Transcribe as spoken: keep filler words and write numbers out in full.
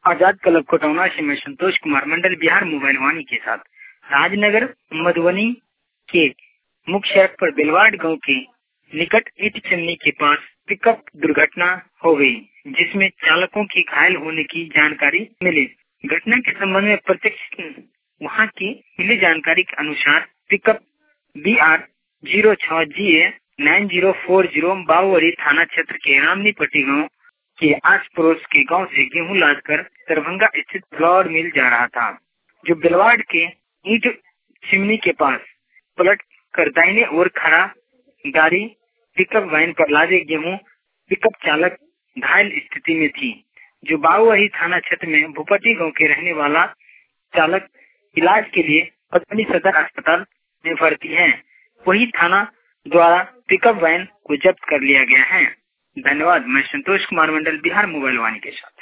आजाद club Kotauna से मैं Santosh Kumar Mandal Bihar mobile Vaani के साथ राजनगर मधुबनी के मुख्य सड़क पर बेलवाड़ गांव के निकट ईट चिमनी के पास पिकअप दुर्घटना हो गई, जिसमें चालकों की घायल होने की जानकारी मिली। घटना के संबंध में प्रत्यक्ष वहां की मिली जानकारी के अनुसार पिकअप बी आर जीरो छह G A nine zero four zero Bawri थाना क्षेत्र के रामनी पट्टी गाँव के आस पड़ोस के गांव से गेहूं लाद कर दरभंगा स्थित फ्लावर मिल जा रहा था, जो बेलवाड़ के ईट चिमनी के पास पलट कर दाहिने ओर खड़ा गाड़ी पिकअप वैन पर लादे गेहूं पिकअप चालक घायल स्थिति में थी, जो बावड़ी थाना क्षेत्र में भूपट्टी गांव के रहने वाला चालक इलाज के लिए पटनी सदर अस्पताल में भर्ती है। वही थाना द्वारा पिकअप वैन को जब्त कर लिया गया है। धन्यवाद। मैं संतोष कुमार मंडल बिहार मोबाइल वाणी के साथ।